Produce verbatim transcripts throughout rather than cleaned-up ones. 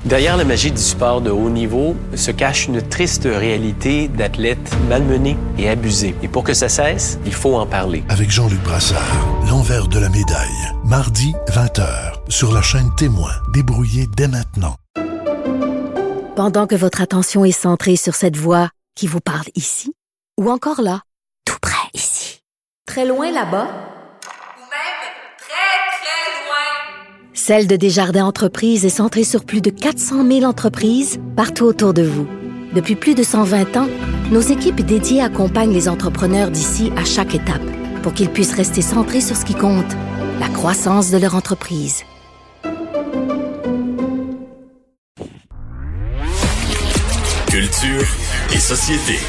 Derrière la magie du sport de haut niveau se cache une triste réalité d'athlètes malmenés et abusés. Et pour que ça cesse, il faut en parler. Avec Jean-Luc Brassard, l'envers de la médaille. Mardi, vingt heures, sur la chaîne Témoin. Débrouillez dès maintenant. Pendant que votre attention est centrée sur cette voix qui vous parle ici, ou encore là, tout près ici, très loin là-bas, Celle de Desjardins Entreprises est centrée sur plus de quatre cent mille entreprises partout autour de vous. Depuis plus de cent vingt ans, nos équipes dédiées accompagnent les entrepreneurs d'ici à chaque étape pour qu'ils puissent rester centrés sur ce qui compte, la croissance de leur entreprise. Culture et société.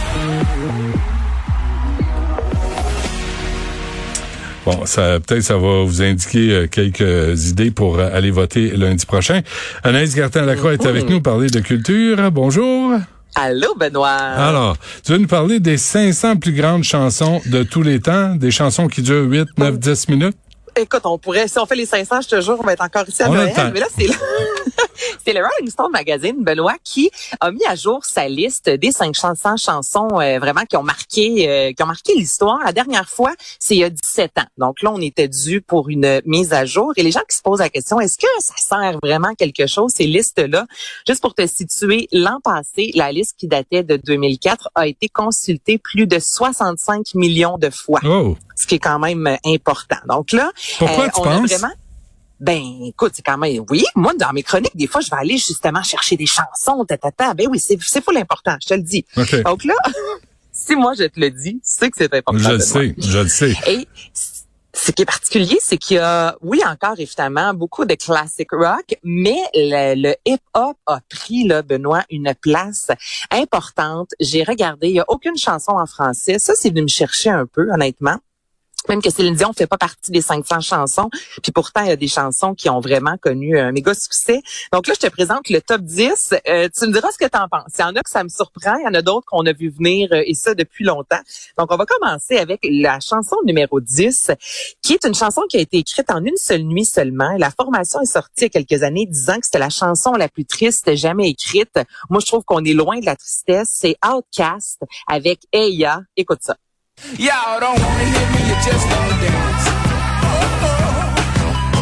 Bon, ça peut-être ça va vous indiquer euh, quelques idées pour euh, aller voter lundi prochain. Anaïs Gertin-Lacroix est avec nous pour parler de culture. Bonjour. Allô, Benoît. Alors, tu veux nous parler des cinq cents plus grandes chansons de tous les temps, des chansons qui durent huit, neuf, dix minutes? Écoute, on pourrait, si on fait les cinq cents, je te jure, on va être encore ici à on Noël. Mais là, c'est le, c'est le Rolling Stone Magazine, Benoît, qui a mis à jour sa liste des cinq cents chansons euh, vraiment qui ont marqué, euh, qui ont marqué l'histoire. La dernière fois, c'est il y a dix-sept ans. Donc là, on était dû pour une mise à jour. Et les gens qui se posent la question, est-ce que ça sert vraiment quelque chose, ces listes-là? Juste pour te situer, l'an passé, la liste qui datait de deux mille quatre a été consultée plus de soixante-cinq millions de fois. Oh. Ce qui est quand même important. Donc là, pourquoi euh, tu on penses? a vraiment... Ben, écoute, c'est quand même... Oui, moi, dans mes chroniques, des fois, je vais aller justement chercher des chansons, tatata. Ben oui, c'est, c'est full important, je te le dis. Okay. Donc là, si moi, je te le dis, tu sais que c'est important. Je le sais, je le sais. Et ce qui est particulier, c'est qu'il y a, oui, encore évidemment, beaucoup de classic rock, mais le, le hip-hop a pris, là, Benoît, une place importante. J'ai regardé, il n'y a aucune chanson en français. Ça, c'est venu me chercher un peu, honnêtement. Même que Céline Dion fait pas partie des cinq cents chansons, puis pourtant il y a des chansons qui ont vraiment connu un méga succès. Donc là, je te présente le top dix. Euh, tu me diras ce que tu en penses. Il y en a que ça me surprend, il y en a d'autres qu'on a vu venir euh, et ça depuis longtemps. Donc on va commencer avec la chanson numéro dix, qui est une chanson qui a été écrite en une seule nuit seulement. La formation est sortie il y a quelques années disant que c'était la chanson la plus triste jamais écrite. Moi, je trouve qu'on est loin de la tristesse. C'est Outkast avec Eya. Écoute ça. Y'all don't wanna hear me, you just wanna dance. Oh, oh.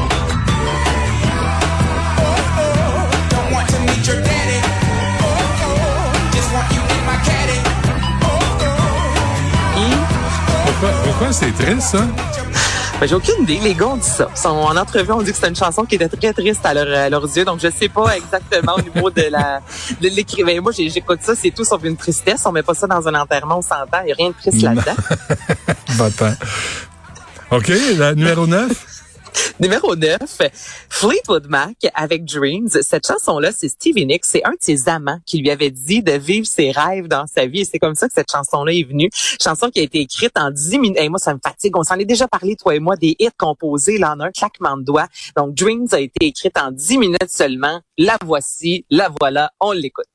Oh, oh. Don't want to meet your daddy. Oh, oh. Just want you in my caddy. Oh, oh. Pourquoi, pourquoi c'est triste, ça? Ben, j'ai aucune idée. Les gars ont dit ça. En entrevue, on dit que c'est une chanson qui était très triste à, leur, à leurs yeux. Donc, je sais pas exactement au niveau de la de l'écrivain. Moi, j'écoute ça, c'est tout sauf une tristesse. On met pas ça dans un enterrement, on s'entend. Il y a rien de triste là-dedans. Va-t'en. OK, la numéro neuf. Numéro neuf, Fleetwood Mac avec Dreams. Cette chanson-là, c'est Stevie Nicks. C'est un de ses amants qui lui avait dit de vivre ses rêves dans sa vie. Et c'est comme ça que cette chanson-là est venue. Chanson qui a été écrite en dix minutes. Hey, moi, ça me fatigue. On s'en est déjà parlé, toi et moi, des hits composés là, en un claquement de doigts. Donc, Dreams a été écrite en dix minutes seulement. La voici, la voilà, on l'écoute.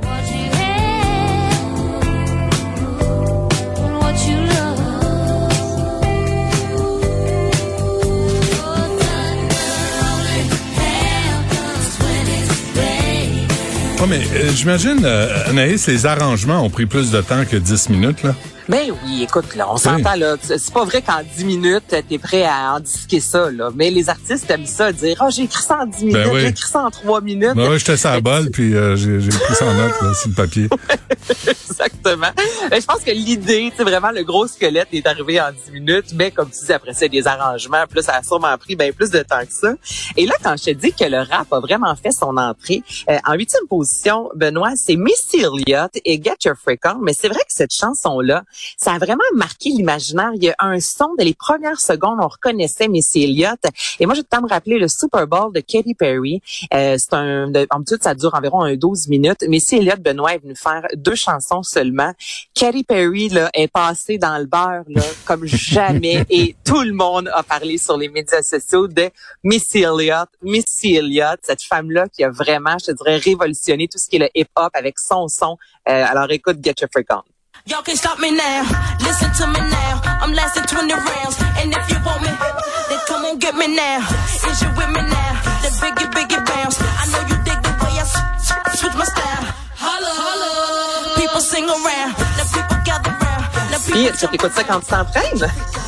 Oh, mais euh, j'imagine, euh, Anaïs, les arrangements ont pris plus de temps que dix minutes, là. Ben oui, écoute, là, on oui. s'entend, là. C'est pas vrai qu'en dix minutes, t'es prêt à en disquer ça, là. Mais les artistes aiment ça, dire, ah, oh, j'ai écrit ça en dix minutes, ben oui. j'ai écrit ça en trois minutes. Ben oui, j'étais sur la balle, puis euh, j'ai, j'ai écrit ça en note, là, sur le papier. Exactement. Mais je pense que l'idée, c'est vraiment le gros squelette est arrivé en dix minutes, mais comme tu dis, après ça, des arrangements, plus ça a sûrement pris bien plus de temps que ça. Et là, quand je te dis que le rap a vraiment fait son entrée, euh, en huitième position, Benoît, c'est Missy Elliott et Get Your Freak On. Mais c'est vrai que cette chanson-là, ça a vraiment marqué l'imaginaire. Il y a un son, dès les premières secondes, on reconnaissait Missy Elliott. Et moi, j'ai tout le temps me rappeler le Super Bowl de Katy Perry. Euh, c'est un, de, en tout, ça dure environ un douze minutes. Missy Elliott, Benoît, est venue faire deux chansons seulement. Katy Perry, là, est passée dans le beurre, là, comme jamais. Et tout le monde a parlé sur les médias sociaux de Missy Elliott. Missy Elliott, cette femme-là qui a vraiment, je te dirais, révolutionné tout ce qui est le hip-hop avec son son. Euh, alors écoute, Get Your Freak On. Y'all can't stop me now. Listen to me now. I'm lasting twenty rounds. And if you want me, then come on get me now. Is you with me now? The biggie, biggie bounce. I know you dig the way Puis, est-ce que t'écoutes ça quand tu t'entraînes?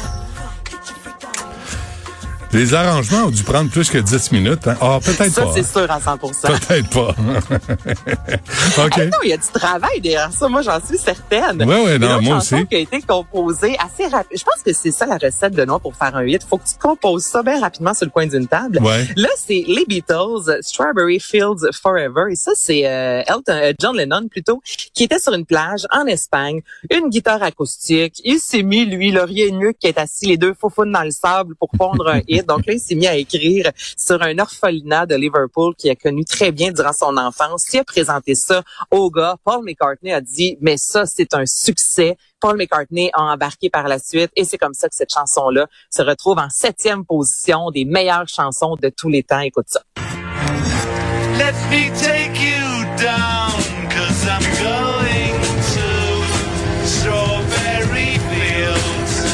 Les arrangements ont dû prendre plus que dix minutes. Hein? Ah, peut-être ça, pas. Ça, c'est sûr à cent pour cent. Peut-être pas. OK. Hey, non, il y a du travail derrière ça. Moi, j'en suis certaine. Oui, oui, non, moi chanson aussi. qui a été composée assez rapide. Je pense que c'est ça la recette de Noix pour faire un hit. Faut que tu composes ça bien rapidement sur le coin d'une table. Ouais. Là, c'est les Beatles, Strawberry Fields Forever. Et ça, c'est euh, Elton, euh, John Lennon plutôt, qui était sur une plage en Espagne, une guitare acoustique. Il s'est mis, lui, là, rien de mieux qui est assis les deux faufounes dans le sable pour pondre un hit. Donc là, il s'est mis à écrire sur un orphelinat de Liverpool qu'il a connu très bien durant son enfance. Il a présenté ça au gars. Paul McCartney a dit, mais ça, c'est un succès. Paul McCartney a embarqué par la suite et c'est comme ça que cette chanson-là se retrouve en septième position des meilleures chansons de tous les temps. Écoute ça. Let me take you down, 'cause I'm going to Strawberry Fields.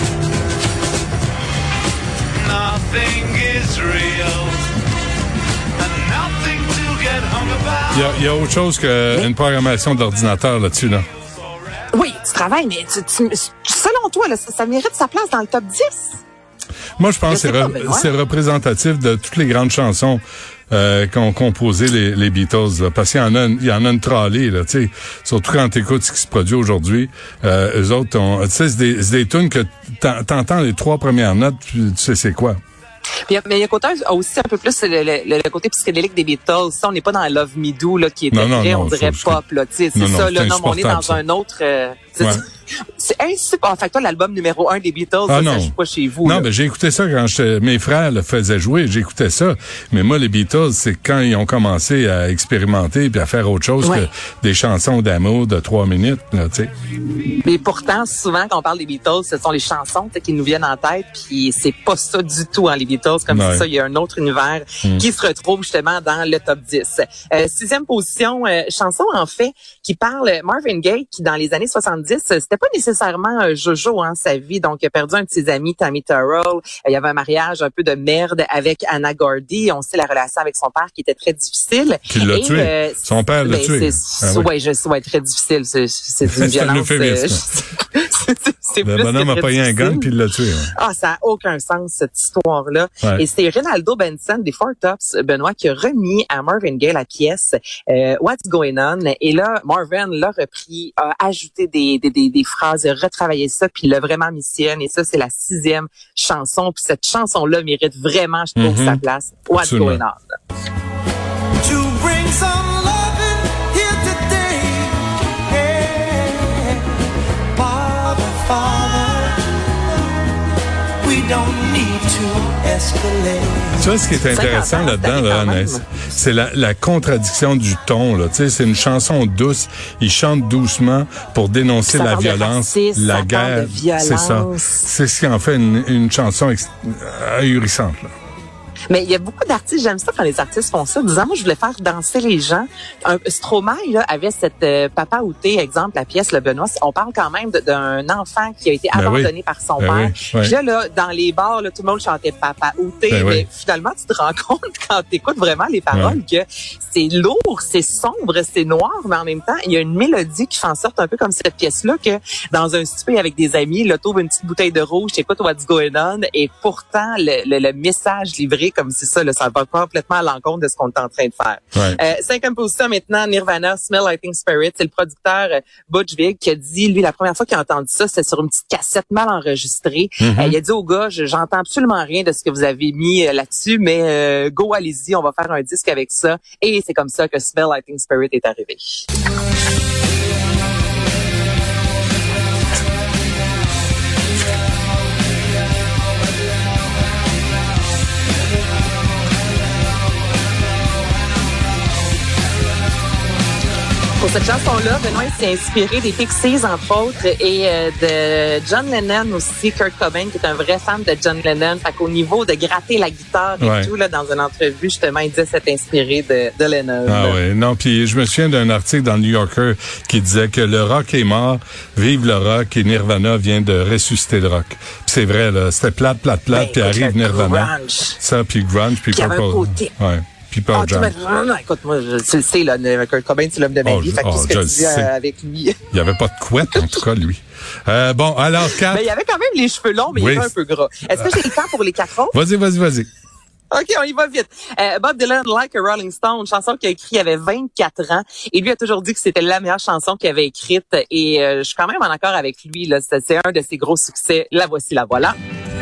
Nothing is real, and nothing to get hung about. Il y a, il y a autre chose qu'une programmation d'ordinateur là-dessus, là. Oui, tu travailles, mais tu, tu, selon toi, là, ça, ça mérite sa place dans le top dix? Moi, je pense que c'est, pas, re- c'est représentatif de toutes les grandes chansons euh, qu'ont composé les, les Beatles, là, parce qu'il y en a, une, il y en a une trolley, là, tu sais, surtout quand t'écoutes ce qui se produit aujourd'hui. Euh, eux autres, ont, tu sais, c'est des, c'est des tunes que t'entends les trois premières notes, tu, tu sais c'est quoi. Puis, mais il y a côté aussi un peu plus le, le, le côté psychédélique des Beatles. Ça, on n'est pas dans Love Me Do, là, qui était non, non, très, non, on dirait ça, pop, là, tu sais, c'est non, ça, non, là, non, mais on est dans ça. un autre, euh, c'est, ouais. c'est insupportable. En fait, toi, l'album numéro un des Beatles, ah, ça, non. ça joue pas chez vous. Non, là. ben, j'ai écouté ça quand j'étais, mes frères le faisaient jouer, j'écoutais ça. Mais moi, les Beatles, c'est quand ils ont commencé à expérimenter puis à faire autre chose ouais. que des chansons d'amour de trois minutes, là, tu sais. Mais pourtant, souvent, quand on parle des Beatles, ce sont les chansons qui nous viennent en tête, puis c'est pas ça du tout, hein, les Beatles. Comme ouais. ça, il y a un autre univers mm. qui se retrouve justement dans le top dix. Euh, sixième position, euh, chanson en fait qui parle Marvin Gaye, qui dans les années soixante-dix, c'était pas nécessairement un jojo, hein, sa vie. Donc, il a perdu un de ses amis, Tammy Terrell. Il y avait un mariage un peu de merde avec Anna Gordy. On sait la relation avec son père qui était très difficile. Qui l'a Et, tué. Euh, son père l'a ben, tué. C'est, ah, oui. ouais, je sais, ouais, très difficile. C'est, c'est d'une violence. Euh, c'est, c'est le plus bonhomme a payé un gun puis il l'a tué. Ouais. Ah, ça a aucun sens, cette histoire-là. Ouais. Et c'est Rinaldo Benson des Four Tops, Benoît, qui a remis à Marvin Gaye la pièce euh, What's Going On. Et là, Marvin l'a repris, a ajouté des, des, des, des phrases, a retravaillé ça, puis l'a vraiment mis sienne. Et ça, c'est la sixième chanson. Puis cette chanson-là mérite vraiment, je trouve, mm-hmm. sa place. What's Absolument. Going On. To bring some loving here today. Hey, Father, Father, we don't need to escalate. Tu vois, ce qui est intéressant là-dedans, là, Anaïs, c'est la, la contradiction du ton. Là. Tu sais, c'est une chanson douce. Il chante doucement pour dénoncer la violence, racisme, la guerre. C'est ça. C'est ce qui en fait une, une chanson ex- ahurissante. Là. Mais il y a beaucoup d'artistes, j'aime ça quand les artistes font ça, disant, moi, je voulais faire danser les gens. Un, Stromae, là, avait cette euh, Papa Outé, exemple, la pièce, le Benoît, on parle quand même de, d'un enfant qui a été ben abandonné oui. par son ben père. Oui, oui. Puis là, là, dans les bars, là, tout le monde chantait Papa Outé, ben mais oui. finalement, tu te rends compte quand tu écoutes vraiment les paroles ouais. que c'est lourd, c'est sombre, c'est noir, mais en même temps, il y a une mélodie qui fait en sorte un peu comme cette pièce-là que dans un souper avec des amis, là, t'ouvres une petite bouteille de rouge, t'écoutes What's Going On, et pourtant, le, le, le message livré comme c'est ça, là, ça va complètement à l'encontre de ce qu'on est en train de faire. Ouais. Euh, cinquième position maintenant, Nirvana, Smell Like Teen Spirit. C'est le producteur euh, Butch Vig qui a dit, lui, la première fois qu'il a entendu ça, c'était sur une petite cassette mal enregistrée. Mm-hmm. Euh, il a dit au gars, je, j'entends absolument rien de ce que vous avez mis euh, là-dessus, mais euh, go, allez-y, on va faire un disque avec ça. Et c'est comme ça que Smell Like Teen Spirit est arrivé. Pour cette chanson-là, Benoît s'est inspiré des Pixies, entre autres, et euh, de John Lennon aussi, Kurt Cobain, qui est un vrai fan de John Lennon. Fait qu'au niveau de gratter la guitare et ouais. tout, là, dans une entrevue, justement, il disait s'être inspiré de, de Lennon. Ah ouais, non, puis je me souviens d'un article dans le New Yorker qui disait que le rock est mort, vive le rock, et Nirvana vient de ressusciter le rock. Puis c'est vrai, là, c'était plate, plate, plate, ben, puis arrive Nirvana. Grunge. Ça, puis grunge, puis Puis il y avait un côté. Ouais. puis Pearl Ah, tu Jam. m'as- non, non, écoute, moi, je, tu le sais, là, Kurt Cobain, c'est l'homme de ma Oh, vie. je- Fait que oh, tout ce que je tu le dis sais. euh, avec lui. Il n'y avait pas de couette, en tout cas, lui. Euh, bon, alors, quatre. Ben, il avait quand même les cheveux longs, mais Oui. il était un peu gras. Est-ce que j'ai le temps pour les quatre autres? Vas-y, vas-y, vas-y. OK, on y va vite. Euh, Bob Dylan, Like a Rolling Stone, chanson qu'il a écrite il y avait vingt-quatre ans. Et lui a toujours dit que c'était la meilleure chanson qu'il avait écrite. Et euh, je suis quand même en accord avec lui. Là. C'est, c'est un de ses gros succès. La voici, la voilà.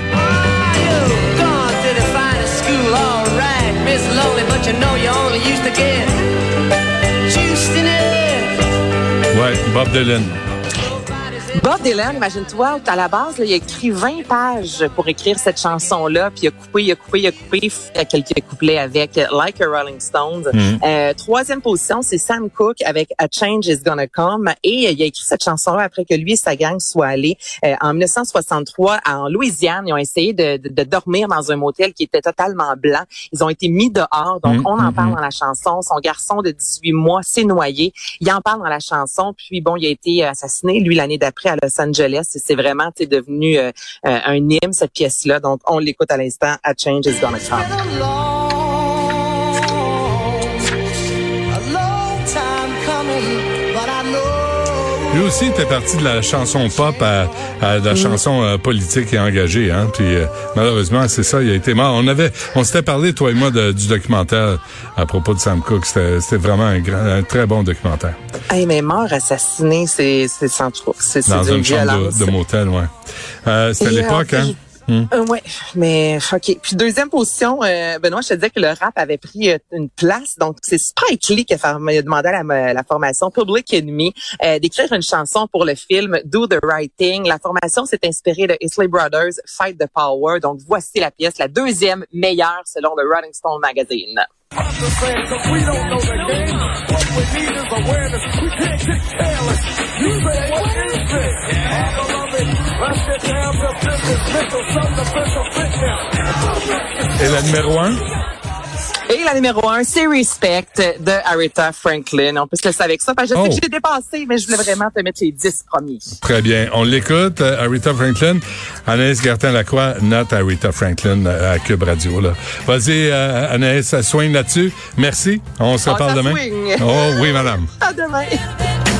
Ouais, Bob Dylan. Bob Dylan, imagine-toi, à la base, là, il a écrit vingt pages pour écrire cette chanson-là, puis il a coupé, il a coupé, il a coupé, il y a quelques couplets avec Like a Rolling Stone. Mm. Euh, troisième position, c'est Sam Cooke avec A Change is Gonna Come, et euh, il a écrit cette chanson-là après que lui et sa gang soient allés euh, en dix-neuf cent soixante-trois en Louisiane. Ils ont essayé de, de, de dormir dans un motel qui était totalement blanc. Ils ont été mis dehors, donc Mm, on en mm, parle mm. dans la chanson. Son garçon de dix-huit mois s'est noyé. Il en parle dans la chanson, puis bon, il a été assassiné, lui, l'année d'après à Los Angeles. Et c'est vraiment tu sais, devenu euh, euh, un hymne, cette pièce-là. Donc, on l'écoute à l'instant. A Change is Gonna Come. Lui aussi était parti de la chanson pop à, à la chanson euh, politique et engagée, hein. Puis euh, malheureusement, c'est ça, il a été mort. On avait, on s'était parlé toi et moi de, du documentaire à propos de Sam Cooke. C'était, c'était vraiment un, grand, un très bon documentaire. Hey, mais mort assassiné, c'est c'est sans trop. C'est, c'est Dans d'une une chambre violence. de, de motel, ouais. Euh, c'était Et, l'époque, euh, hein. je- Hmm. Euh, ouais, mais ok. Puis deuxième position, euh, Benoît, je te disais que le rap avait pris euh, une place. Donc c'est Spike Lee qui a, fait- il a demandé à la, la formation Public Enemy euh, d'écrire une chanson pour le film Do the Right Thing. La formation s'est inspirée de Isley Brothers Fight the Power. Donc voici la pièce, la deuxième meilleure selon le Rolling Stone magazine. Et la numéro un? Et la numéro un, c'est Respect de Aretha Franklin. On peut se laisser avec ça. Parce que je sais Oh. que j'ai dépassé, mais je voulais vraiment te mettre les dix premiers. Très bien. On l'écoute, euh, Aretha Franklin. Anaïs Gertin-Lacroix, note Aretha Franklin euh, à Cube Radio. Là. Vas-y, euh, Anaïs, soigne là-dessus. Merci. On se On reparle s'en demain. swing. Oh oui, madame. À demain.